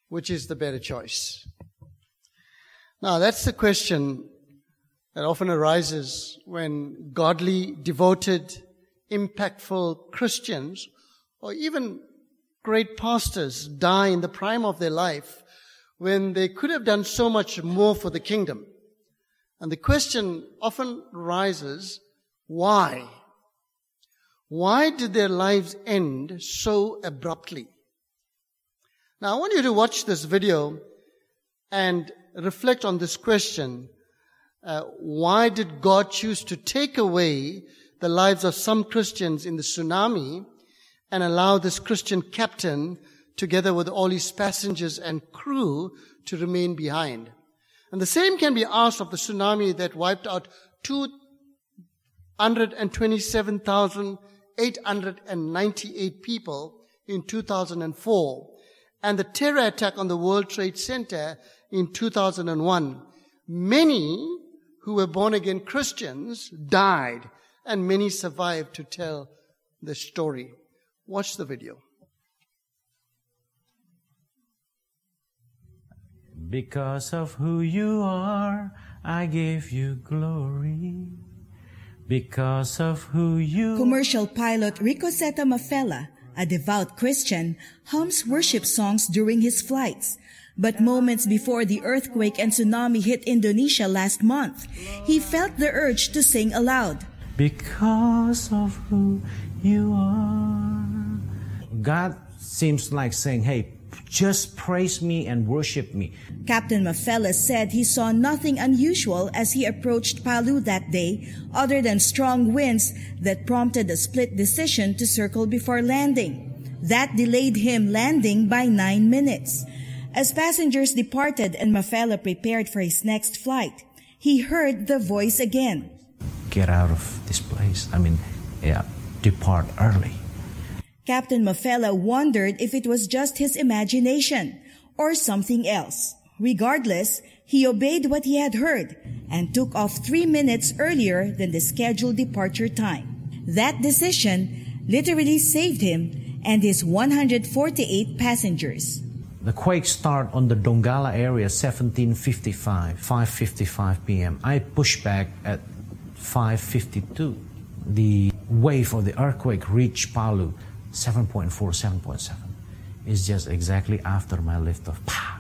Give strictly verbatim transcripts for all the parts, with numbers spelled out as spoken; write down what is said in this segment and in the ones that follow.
which is the better choice? Now, that's the question that often arises when godly, devoted, impactful Christians, or even great pastors, die in the prime of their life when they could have done so much more for the kingdom. And the question often rises, why? Why did their lives end so abruptly? Now, I want you to watch this video and reflect on this question. Uh, why did God choose to take away the lives of some Christians in the tsunami and allow this Christian captain, together with all his passengers and crew, to remain behind? And the same can be asked of the tsunami that wiped out two hundred twenty-seven thousand eight hundred ninety-eight people in two thousand four, and the terror attack on the World Trade Center in two thousand one. Many who were born-again Christians died, and many survived to tell the story. Watch the video. Because of who you are, I give you glory. Because of who you... Commercial pilot Rico Seta Mafela, a devout Christian, hums worship songs during his flights. But moments before the earthquake and tsunami hit Indonesia last month, he felt the urge to sing aloud. Because of who you are. God seems like saying, hey, just praise me and worship me. Captain Mafela said he saw nothing unusual as he approached Palu that day, other than strong winds that prompted a split decision to circle before landing. That delayed him landing by nine minutes. As passengers departed and Mafela prepared for his next flight, he heard the voice again. Get out of this place. I mean, yeah, depart early. Captain Mafela wondered if it was just his imagination or something else. Regardless, he obeyed what he had heard and took off three minutes earlier than the scheduled departure time. That decision literally saved him and his one hundred forty-eight passengers. The quake started on the Donggala area seventeen fifty-five, five fifty-five p.m. I pushed back at five fifty-two. The wave of the earthquake reached Palu, seven point four, seven point seven. It's just exactly after my liftoff.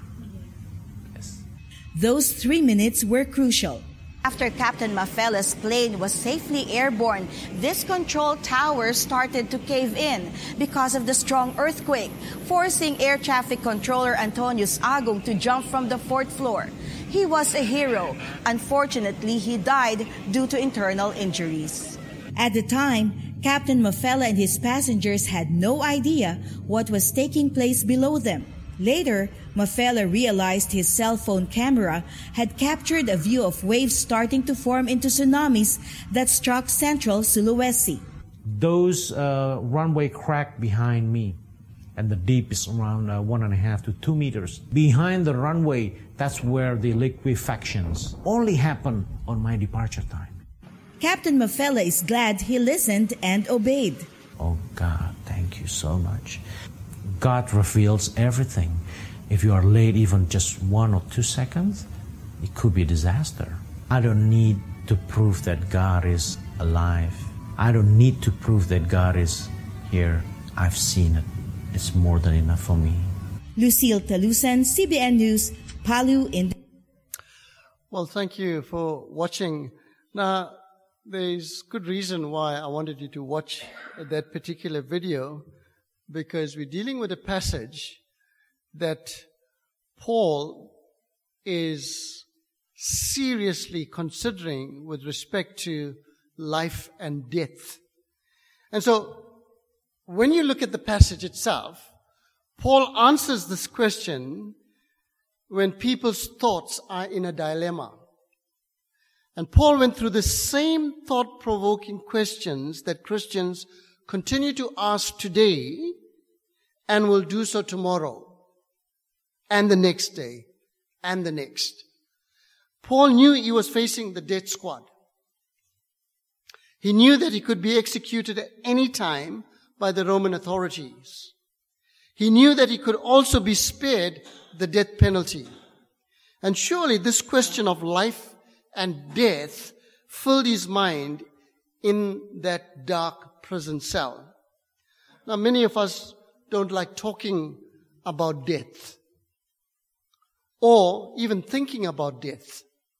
Yes. Those three minutes were crucial. After Captain Mafela's plane was safely airborne, this control tower started to cave in because of the strong earthquake, forcing air traffic controller Antonius Agong to jump from the fourth floor. He was a hero. Unfortunately, he died due to internal injuries. At the time, Captain Mafela and his passengers had no idea what was taking place below them. Later, Mafela realized his cell phone camera had captured a view of waves starting to form into tsunamis that struck central Sulawesi. Those uh, runway cracked behind me, and the deep is around uh, one and a half to two meters. Behind the runway, that's where the liquefactions only happen on my departure time. Captain Mafela is glad he listened and obeyed. Oh God, thank you so much. God reveals everything. If you are late even just one or two seconds, it could be a disaster. I don't need to prove that God is alive. I don't need to prove that God is here. I've seen it. It's more than enough for me. Lucille Talusan, C B N News, Palu, Indonesia. Well, thank you for watching. Now, there's good reason why I wanted you to watch that particular video, because we're dealing with a passage that Paul is seriously considering with respect to life and death. And so, when you look at the passage itself, Paul answers this question when people's thoughts are in a dilemma. And Paul went through the same thought-provoking questions that Christians continue to ask today and will do so tomorrow and the next day and the next. Paul knew he was facing the death squad. He knew that he could be executed at any time by the Roman authorities. He knew that he could also be spared the death penalty. And surely this question of life and death filled his mind in that dark prison cell. Now, many of us don't like talking about death or even thinking about death.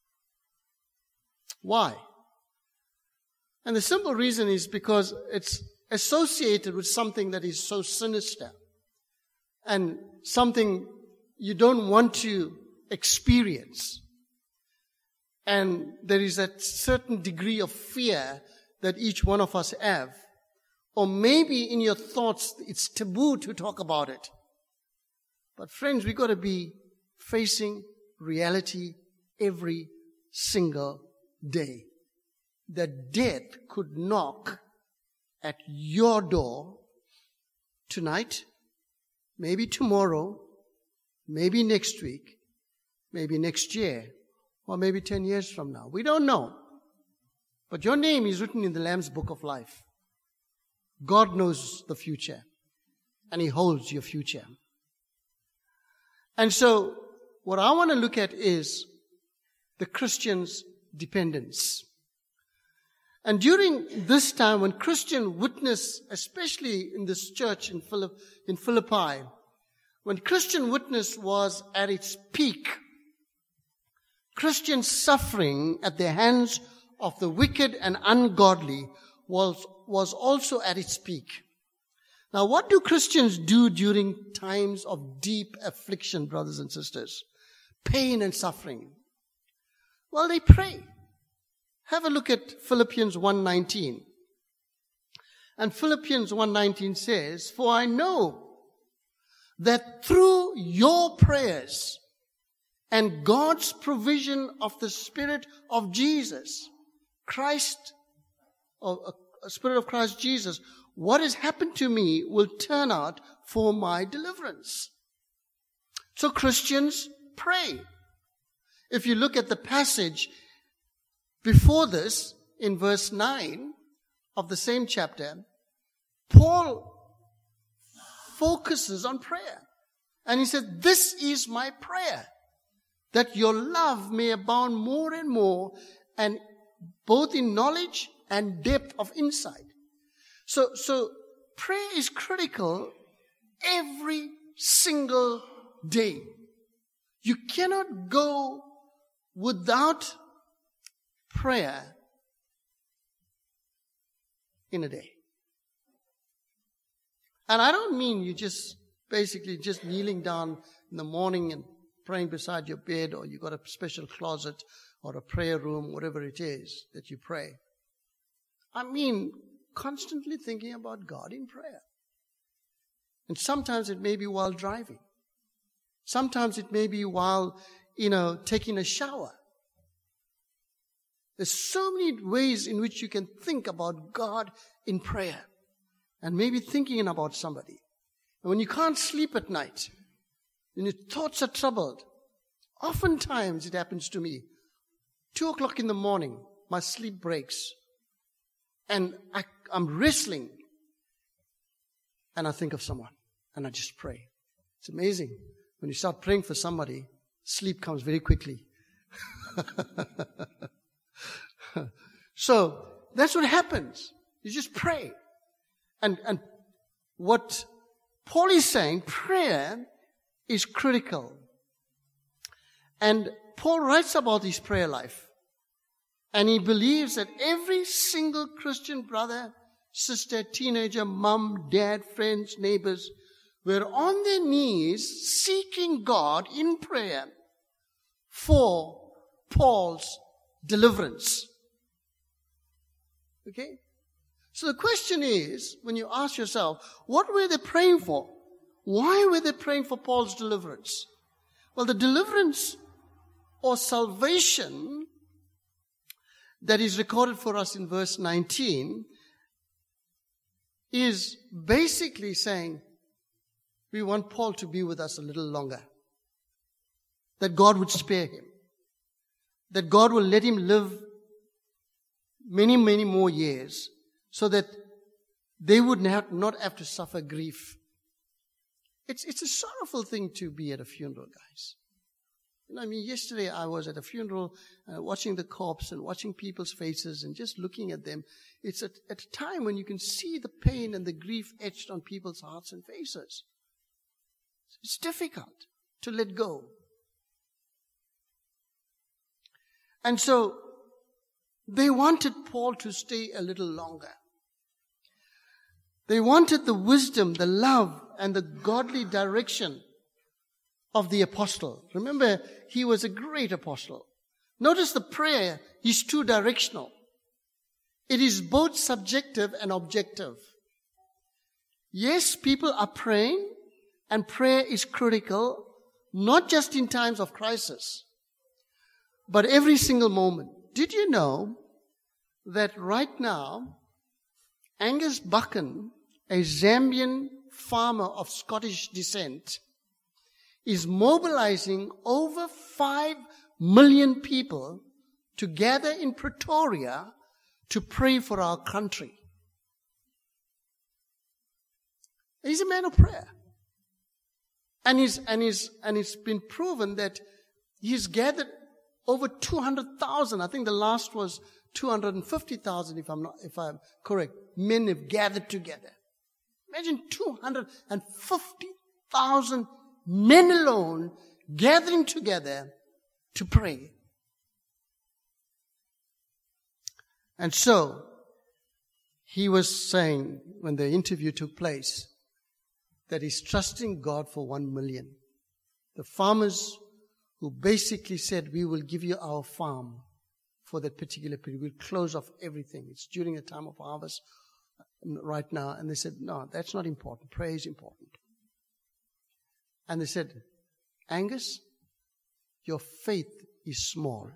Why? And the simple reason is because it's associated with something that is so sinister and something you don't want to experience. And there is a certain degree of fear that each one of us have. Or maybe in your thoughts, it's taboo to talk about it. But friends, we've got to be facing reality every single day. That death could knock at your door tonight, maybe tomorrow, maybe next week, maybe next year, or maybe ten years from now. We don't know. But your name is written in the Lamb's Book of Life. God knows the future, and He holds your future. And so, what I want to look at is the Christian's dependence. And during this time, when Christian witness, especially in this church in Philipp- in Philippi, when Christian witness was at its peak, Christian suffering at the hands of the wicked and ungodly was, was also at its peak. Now, what do Christians do during times of deep affliction, brothers and sisters? Pain and suffering. Well, they pray. Have a look at Philippians one nineteen. And Philippians one nineteen says, "For I know that through your prayers and God's provision of the Spirit of Jesus, Christ, or a Spirit of Christ Jesus, what has happened to me will turn out for my deliverance." So Christians pray. If you look at the passage before this, in verse nine of the same chapter, Paul focuses on prayer. And he said, "This is my prayer, that your love may abound more and more, and both in knowledge and depth of insight." So, so prayer is critical every single day. You cannot go without prayer in a day. And I don't mean you just basically just kneeling down in the morning and praying beside your bed, or you got a special closet or a prayer room, whatever it is that you pray. I mean constantly thinking about God in prayer. And sometimes it may be while driving. Sometimes it may be while, you know, taking a shower. There's so many ways in which you can think about God in prayer. And maybe thinking about somebody. And when you can't sleep at night, when your thoughts are troubled, oftentimes it happens to me. Two o'clock in the morning, my sleep breaks. And I, I'm wrestling. And I think of someone. And I just pray. It's amazing. When you start praying for somebody, sleep comes very quickly. So, that's what happens. You just pray. And, and what Paul is saying, prayer is critical. And Paul writes about his prayer life. And he believes that every single Christian brother, sister, teenager, mom, dad, friends, neighbors were on their knees seeking God in prayer for Paul's deliverance. Okay? So the question is, when you ask yourself, what were they praying for? Why were they praying for Paul's deliverance? Well, the deliverance or salvation that is recorded for us in verse nineteen is basically saying, we want Paul to be with us a little longer. That God would spare him. That God will let him live many, many more years, so that they would not, not have to suffer grief It's, it's a sorrowful thing to be at a funeral, guys. You know, I mean, yesterday I was at a funeral, uh, watching the corpse and watching people's faces and just looking at them. It's at, at a time when you can see the pain and the grief etched on people's hearts and faces. It's difficult to let go. And so, they wanted Paul to stay a little longer. They wanted the wisdom, the love, and the godly direction of the apostle. Remember, he was a great apostle. Notice the prayer is two-directional. It is both subjective and objective. Yes, people are praying, and prayer is critical, not just in times of crisis, but every single moment. Did you know that right now, Angus Buchan, a Zambian farmer of Scottish descent, is mobilizing over five million people to gather in Pretoria to pray for our country? He's a man of prayer. And he's, and he's, and it's been proven that he's gathered over two hundred thousand. I think the last was two hundred fifty thousand, if I'm not, if I'm correct. Men have gathered together. Imagine two hundred fifty thousand men alone gathering together to pray. And so, he was saying, when the interview took place, that he's trusting God for one million. The farmers who basically said, we will give you our farm for that particular period. We'll close off everything. It's during a time of harvest right now. And they said, no, that's not important. Prayer is important. And they said, Angus, your faith is small.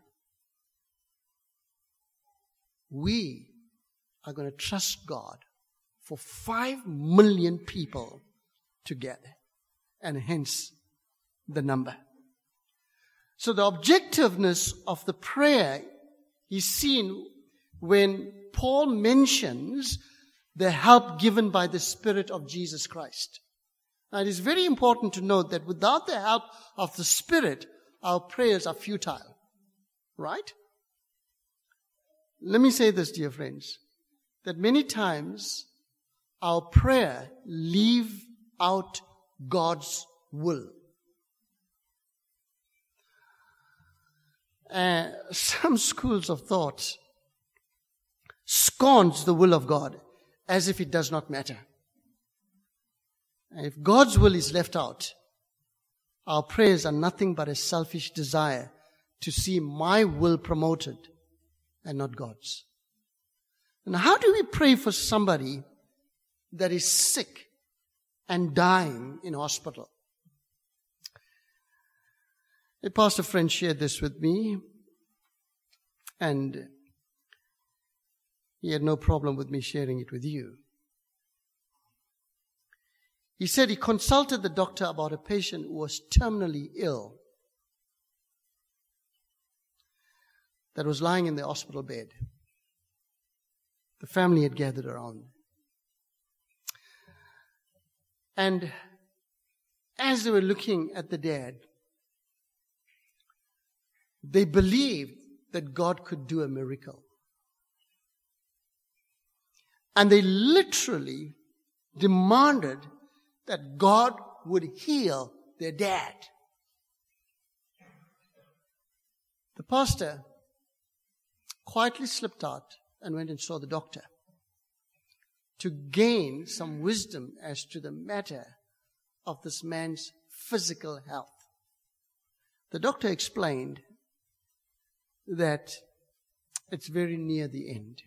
We are going to trust God for five million people together. And hence the number. So the objectiveness of the prayer is seen when Paul mentions the help given by the Spirit of Jesus Christ. Now it is very important to note that without the help of the Spirit, our prayers are futile. Right? Let me say this, dear friends, that many times our prayer leave out God's will. Uh, some schools of thought scorns the will of God as if it does not matter. And if God's will is left out, our prayers are nothing but a selfish desire to see my will promoted and not God's. And how do we pray for somebody that is sick and dying in hospital? A pastor friend shared this with me, and he had no problem with me sharing it with you. He said he consulted the doctor about a patient who was terminally ill, that was lying in the hospital bed. The family had gathered around. And as they were looking at the dad, they believed that God could do a miracle. And they literally demanded that God would heal their dad. The pastor quietly slipped out and went and saw the doctor to gain some wisdom as to the matter of this man's physical health. The doctor explained that it's very near the end.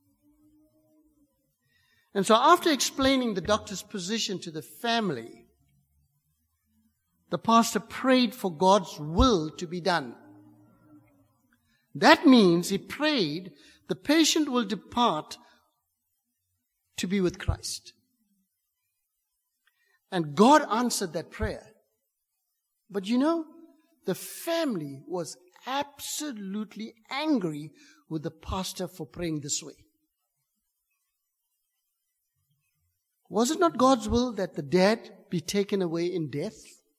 And so after explaining the doctor's position to the family, the pastor prayed for God's will to be done. That means he prayed the patient will depart to be with Christ. And God answered that prayer. But you know, the family was absolutely angry with the pastor for praying this way. Was it not God's will that the dad be taken away in death?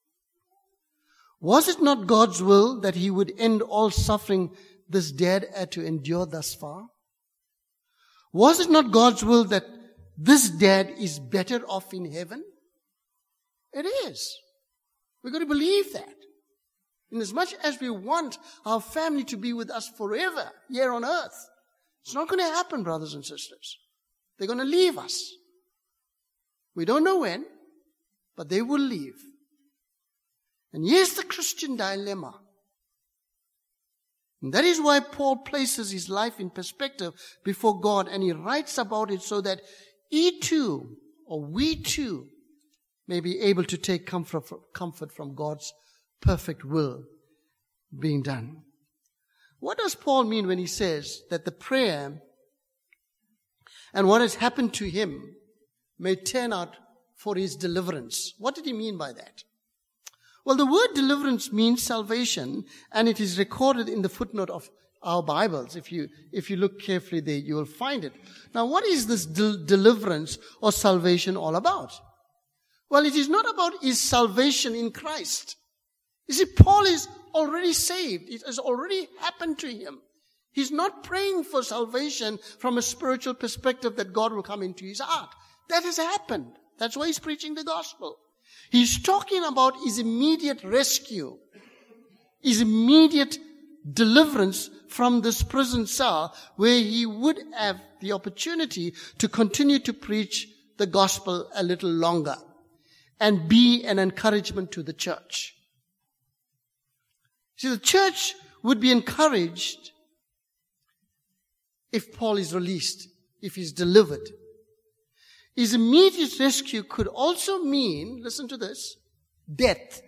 Was it not God's will that he would end all suffering this dad had to endure thus far? Was it not God's will that this dad is better off in heaven? It is. We've got to believe that. In as much as we want our family to be with us forever here on earth, it's not going to happen, brothers and sisters. They're going to leave us. We don't know when, but they will leave. And here's the Christian dilemma. And that is why Paul places his life in perspective before God, and he writes about it so that he too, or we too, may be able to take comfort comfort from God's perfect will being done. What does Paul mean when he says that the prayer and what has happened to him may turn out for his deliverance? What did he mean by that? Well, the word deliverance means salvation, and it is recorded in the footnote of our Bibles. If you, if you look carefully there, you will find it. Now, what is this del- deliverance or salvation all about? Well, it is not about his salvation in Christ. You see, Paul is already saved. It has already happened to him. He's not praying for salvation from a spiritual perspective that God will come into his heart. That has happened. That's why he's preaching the gospel. He's talking about his immediate rescue, his immediate deliverance from this prison cell where he would have the opportunity to continue to preach the gospel a little longer and be an encouragement to the church. See, the church would be encouraged if Paul is released, if he's delivered. His immediate rescue could also mean, listen to this, death.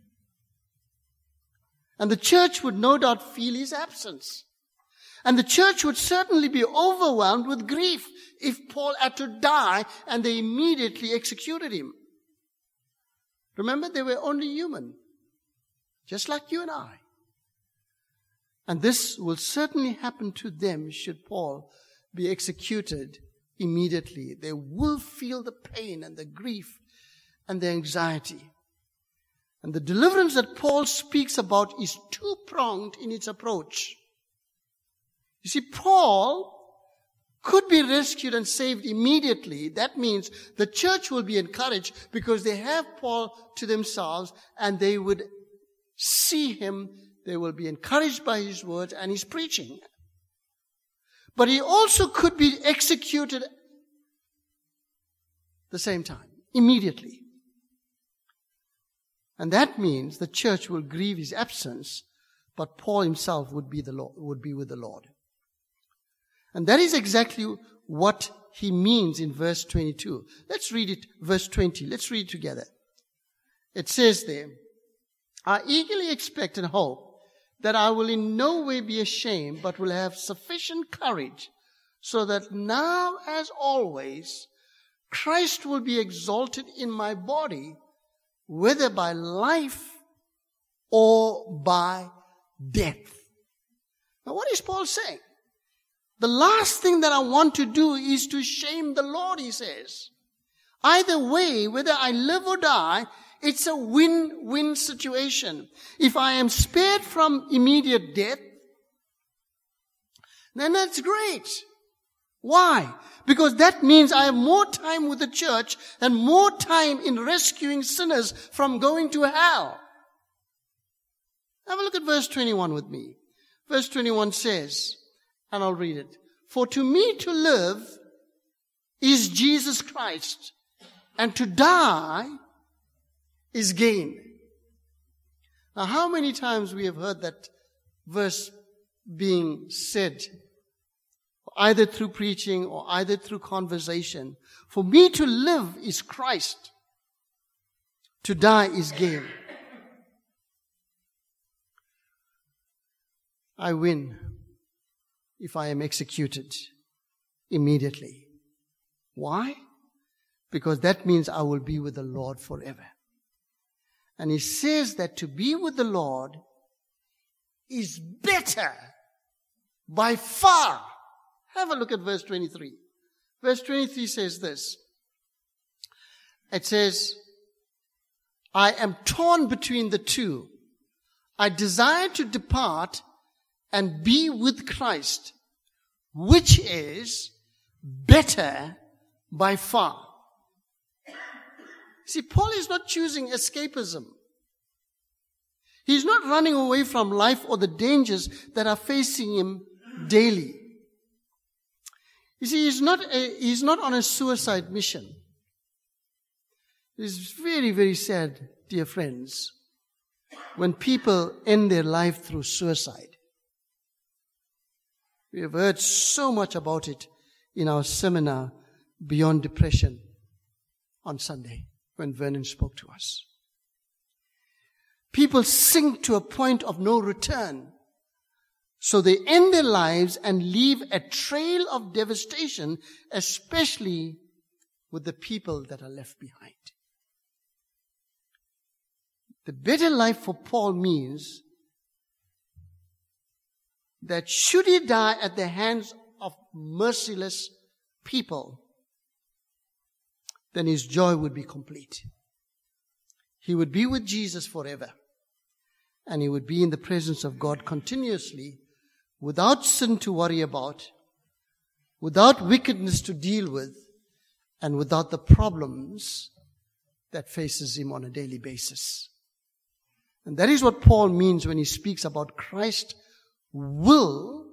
And the church would no doubt feel his absence. And the church would certainly be overwhelmed with grief if Paul had to die and they immediately executed him. Remember, they were only human, just like you and I. And this will certainly happen to them should Paul be executed immediately. They will feel the pain and the grief and the anxiety. And the deliverance that Paul speaks about is two-pronged in its approach. You see, Paul could be rescued and saved immediately. That means the church will be encouraged because they have Paul to themselves and they would see him. They will be encouraged by his words and his preaching. But he also could be executed the same time, immediately. And that means the church will grieve his absence, but Paul himself would be the Lord, would be with the Lord. And that is exactly what he means in verse twenty-two. Let's read it, verse twenty. Let's read it together. It says there, I eagerly expect and hope that I will in no way be ashamed, but will have sufficient courage, so that now as always, Christ will be exalted in my body, whether by life or by death. Now what is Paul saying? The last thing that I want to do is to shame the Lord, he says. Either way, whether I live or die, it's a win-win situation. If I am spared from immediate death, then that's great. Why? Because that means I have more time with the church and more time in rescuing sinners from going to hell. Have a look at verse twenty-one with me. Verse twenty-one says, and I'll read it. For to me to live is Jesus Christ, and to die is gain. Now, how many times we have heard that verse being said, either through preaching or either through conversation? For me to live is Christ, to die is gain. I win if I am executed immediately. Why? Because that means I will be with the Lord forever. And he says that to be with the Lord is better by far. Have a look at verse twenty-three. Verse twenty-three says this. it says, I am torn between the two. I desire to depart and be with Christ, which is better by far. See, Paul is not choosing escapism. He's not running away from life or the dangers that are facing him daily. You see, he's not a, he's not on a suicide mission. It's very, very sad, dear friends, when people end their life through suicide. We have heard so much about it in our seminar, Beyond Depression, on Sunday, when Vernon spoke to us. People sink to a point of no return. So they end their lives and leave a trail of devastation, especially with the people that are left behind. The better life for Paul means that should he die at the hands of merciless people, then his joy would be complete. He would be with Jesus forever. And he would be in the presence of God continuously, without sin to worry about, without wickedness to deal with, and without the problems that faces him on a daily basis. And that is what Paul means when he speaks about Christ will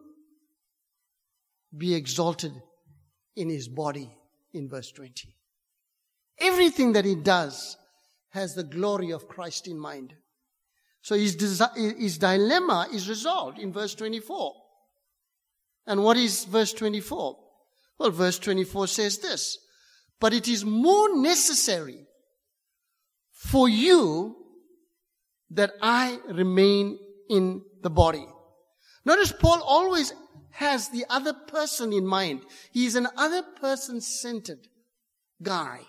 be exalted in his body in verse twenty. Everything that he does has the glory of Christ in mind. So his, desi- his dilemma is resolved in verse twenty-four. And what is verse twenty-four? Well, verse twenty-four says this, but it is more necessary for you that I remain in the body. Notice Paul always has the other person in mind. He is an other person-centered guy.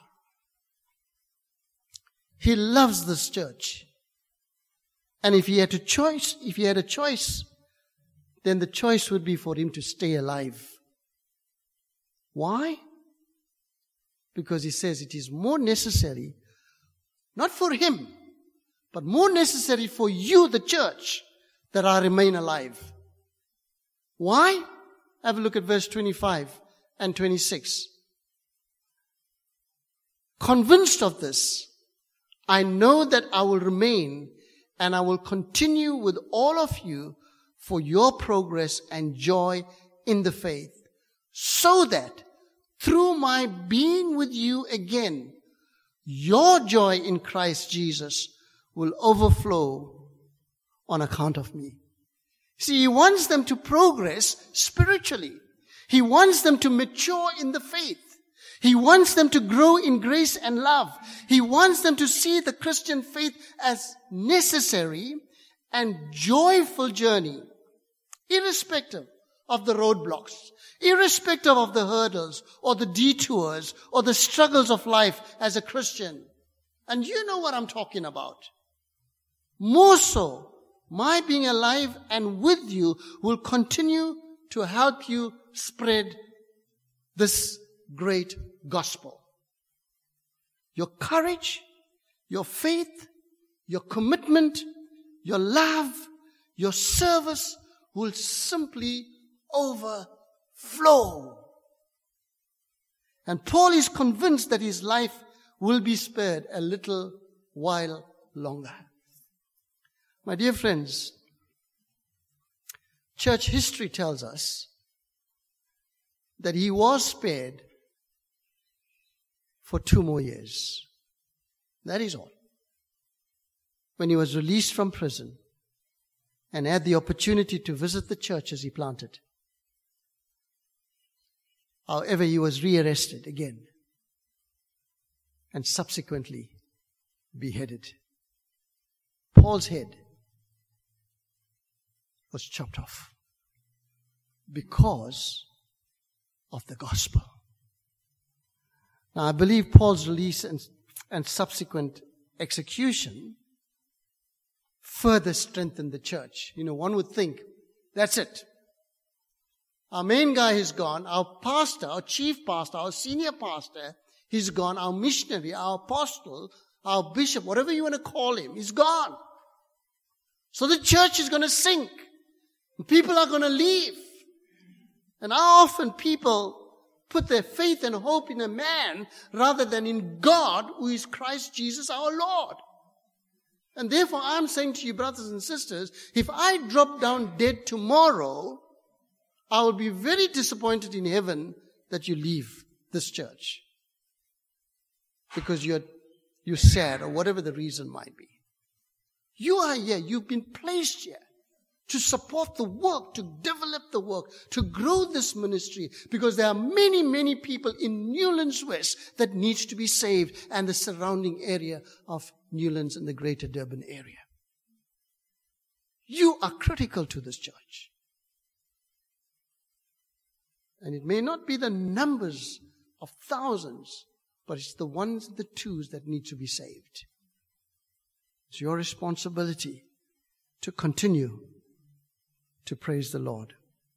He loves this church. And if he had a choice, if he had a choice, then the choice would be for him to stay alive. Why? Because he says it is more necessary, not for him, but more necessary for you, the church, that I remain alive. Why? Have a look at verse twenty-five and twenty-six. Convinced of this, I know that I will remain and I will continue with all of you for your progress and joy in the faith, so that through my being with you again, your joy in Christ Jesus will overflow on account of me. See, he wants them to progress spiritually. He wants them to mature in the faith. He wants them to grow in grace and love. He wants them to see the Christian faith as necessary and joyful journey, irrespective of the roadblocks, irrespective of the hurdles or the detours or the struggles of life as a Christian. And you know what I'm talking about. More so, my being alive and with you will continue to help you spread this great gospel. Your courage, your faith, your commitment, your love, your service will simply overflow. And Paul is convinced that his life will be spared a little while longer. My dear friends, church history tells us that he was spared for two more years. That is all. When he was released from prison and had the opportunity to visit the churches he planted. However, he was rearrested again and subsequently beheaded. Paul's head was chopped off because of the gospel. Now, I believe Paul's release and, and subsequent execution further strengthened the church. You know, one would think, that's it. Our main guy is gone. Our pastor, our chief pastor, our senior pastor He's gone. Our missionary, our apostle, our bishop, whatever you want to call him, he's gone. So the church is going to sink. People are going to leave. And how often people put their faith and hope in a man rather than in God, who is Christ Jesus our Lord. And therefore I'm saying to you, brothers and sisters, if I drop down dead tomorrow, I will be very disappointed in heaven that you leave this church. Because you're, you're sad, or whatever the reason might be. You are here, you've been placed here to support the work, to develop the work, to grow this ministry, because there are many, many people in Newlands West that needs to be saved, and the surrounding area of Newlands and the greater Durban area. You are critical to this church. And it may not be the numbers of thousands, but it's the ones and the twos that need to be saved. It's your responsibility to continue to praise the Lord.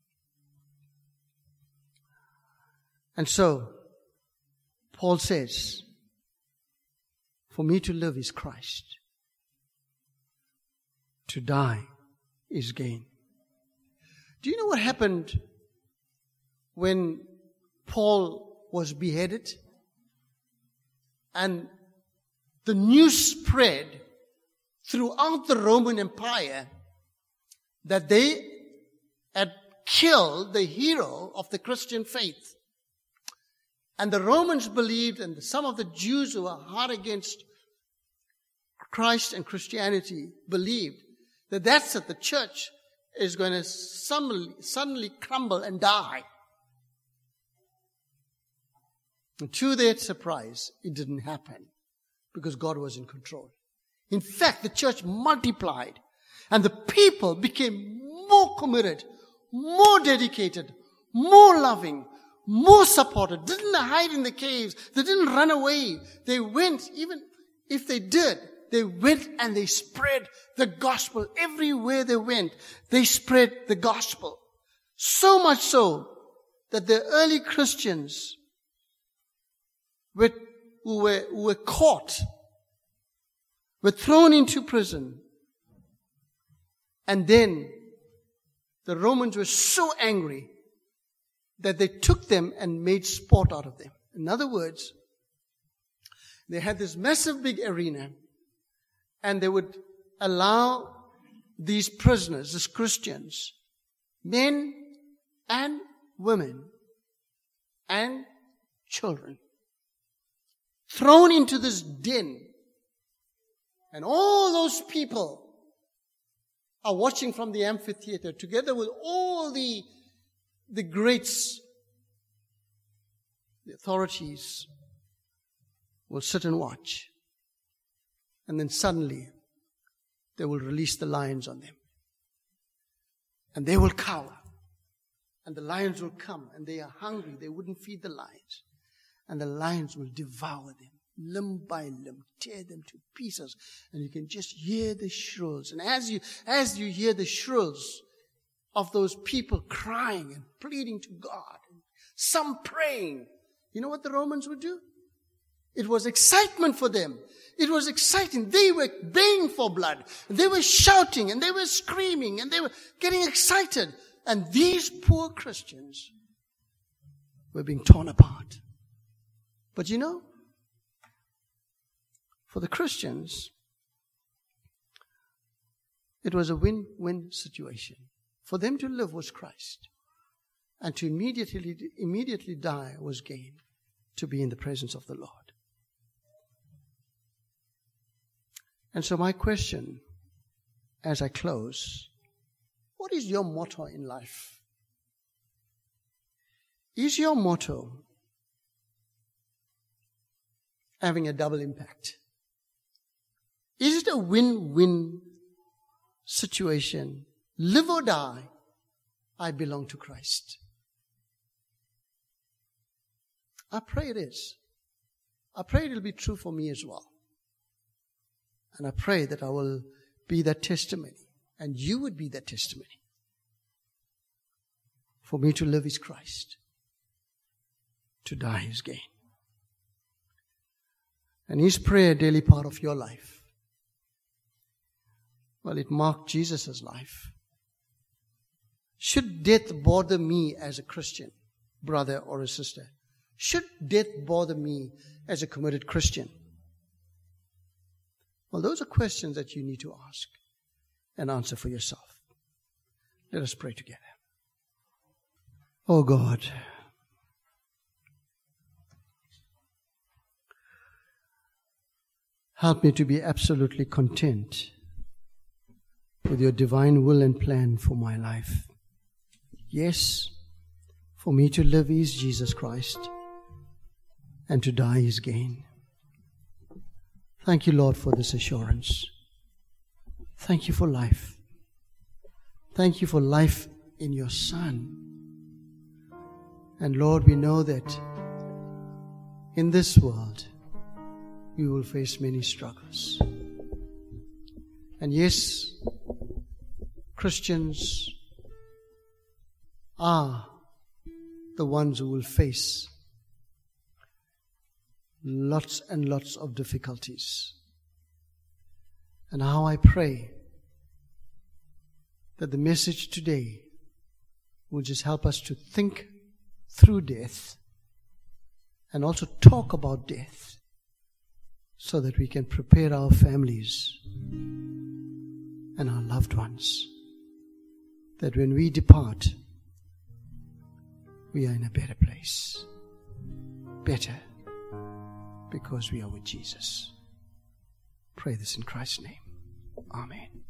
And so, Paul says, for me to live is Christ. To die is gain. Do you know what happened when Paul was beheaded? And the news spread throughout the Roman Empire that they had killed the hero of the Christian faith. And the Romans believed, and some of the Jews who were hard against Christ and Christianity believed, that that's it, the church is going to suddenly, suddenly crumble and die. And to their surprise, it didn't happen, because God was in control. In fact, the church multiplied, and the people became more committed, more dedicated, more loving, more supported. Didn't hide in the caves. They didn't run away. They went, even if they did, they went and they spread the gospel. Everywhere they went, they spread the gospel. So much so that the early Christians were, who were, who were caught, were thrown into prison. And then the Romans were so angry that they took them and made sport out of them. In other words, they had this massive big arena, and they would allow these prisoners, these Christians, men and women and children, thrown into this den. And all those people are watching from the amphitheater together with all the, the greats. The authorities will sit and watch. And then suddenly they will release the lions on them. And they will cower. And the lions will come, and they are hungry. They wouldn't feed the lions. And the lions will devour them, limb by limb, tear them to pieces. And you can just hear the shrills. And as you, as you hear the shrills of those people crying and pleading to God, some praying, you know what the Romans would do? It was excitement for them. It was exciting. They were baying for blood. They were shouting and they were screaming and they were getting excited. And these poor Christians were being torn apart. But you know, for the Christians, it was a win-win situation. For them to live was Christ. And to immediately, immediately die was gain, to be in the presence of the Lord. And so my question, as I close, what is your motto in life? Is your motto having a double impact? Is it a win-win situation? Live or die, I belong to Christ. I pray it is. I pray it will be true for me as well. And I pray that I will be that testimony, and you would be that testimony. For me to live is Christ. To die is gain. And is prayer a daily part of your life? Well, it marked Jesus' life. Should death bother me as a Christian, brother or a sister? Should death bother me as a committed Christian? Well, those are questions that you need to ask and answer for yourself. Let us pray together. Oh God, help me to be absolutely content with your divine will and plan for my life. Yes, for me to live is Jesus Christ, and to die is gain. Thank you, Lord, for this assurance. Thank you for life. Thank you for life in your Son. And Lord, we know that in this world, we will face many struggles. And yes, Christians are the ones who will face lots and lots of difficulties. And how I pray that the message today will just help us to think through death and also talk about death so that we can prepare our families and our loved ones, that when we depart, we are in a better place. Better because we are with Jesus. Pray this in Christ's name. Amen.